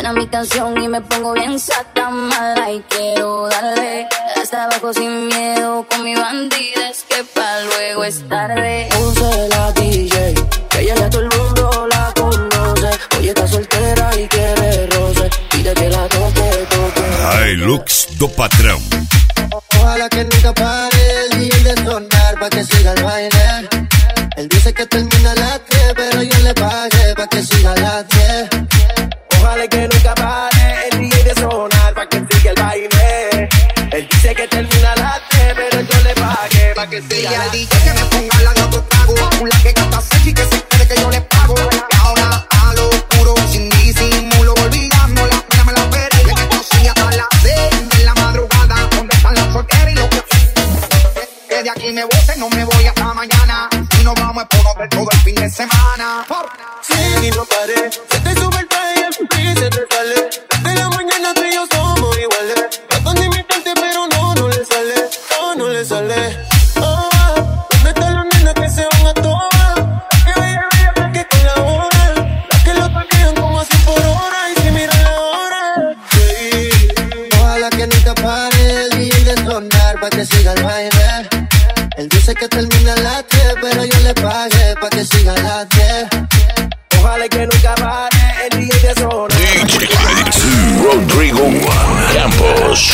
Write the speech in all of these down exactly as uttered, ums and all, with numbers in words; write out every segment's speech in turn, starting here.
Suena mi canción y me pongo bien sata mala y quiero darle hasta abajo sin miedo con mi bandida, es que pa' luego es tarde. Ponce la D J, que ella ya todo el mundo la conoce. Hoy está soltera y quiere roce, pide que la toque, toque. Hilux do patrão. Ojalá que nunca pare el D J de sonar pa' que siga el baile. Él dice que termina a las diez, pero yo le pagué pa' que siga a las diez. Ojalá que nunca pare el D J de sonar pa' que siga el baile. Él dice que termina a las diez, pero yo le pagué pa' que siga Y la al D J que me ponga la gato trago, una que canta sexy que se cree que yo le pago. Y ahora a lo puro, sin disimulo, olvidándola, mírame la pera y que cocina a las seis de la madrugada. ¿Dónde están las solteras y los que que de aquí me bote, no me voy hasta mañana? Y nos vamos a poner todo el fin de semana. Sí, y no paré, se te sube el traje y se te sale. De la mañana tú y yo somos iguales. Tratan de imitarte pero no, no le sale, no, no le sale. Oh, ¿dónde están las nenas que se van a tomar? Que vaya, vaya, que colaboran. Las que lo toquean como así por hora y si miran la hora. Sí. Ojalá que nunca pare el D J de sonar pa' que siga el baile. Él dice que termina a las diez, pero yo le pagué pa' que siga a las diez. Ojalá que nunca pare el D J de sonar. D J Rodrigo Campos.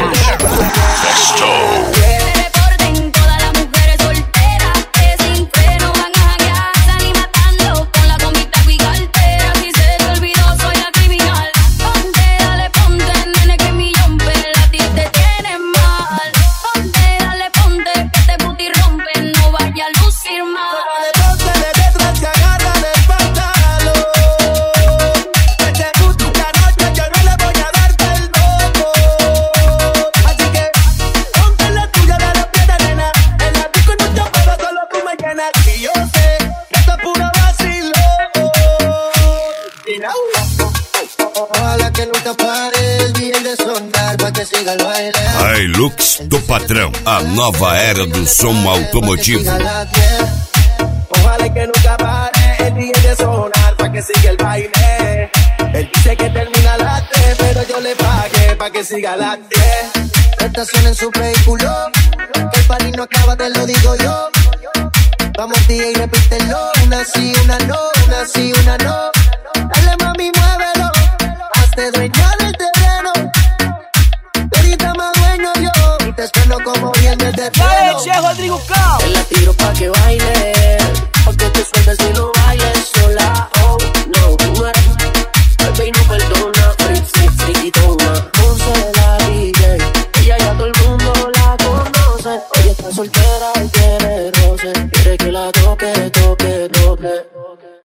Festo. Que reporten todas las mujeres solteras que sin freno van a janguear, salir matando con la gomita y cartera. Si se te olvidó soy la criminal. Ponte, dale, ponte, nene, que mi jumper a ti te tiene mal. Ponte, dale, ponte, que te booty rompe, no vaya a lucir mal. Ponte de detrás y agarra del pantalón. Que te gusta una noche, yo no le voy a dar perdón. Así que ponte la tuya de la piedra, nena. En la disco no te puedo, solo tú me llenas. Y yo sé que esto es puro vacilón. Y no. Ojalá que nunca pare el D J de sonar pa' que siga el baile. Hilux do patrão, a nova era do som automotivo. Siga a las diez. Ojalá que nunca pare el D J de sonar pa' que siga el baile. Él dice que termina a las tres, pero yo le pagué pa' que siga a las diez. Estaciona en su vehículo, que el party no acaba, te lo digo yo. Vamos D J, repítelo, una sí, una no, una sí, una no. Dale mami, muévelo, hazte dueña del terreno. Ahorita más dueño yo, y te espero como bien desde freno. Rodrigo Campos. Te la tiro pa' que baile, porque te sueltas y no bailes sola. Oh, no, tú eres, baby, no perdona, free, free, free, toma. Ponce la D J, ella ya todo el mundo la conoce. Hoy está soltera y quiere roce, quiere que la toque, toque, toque.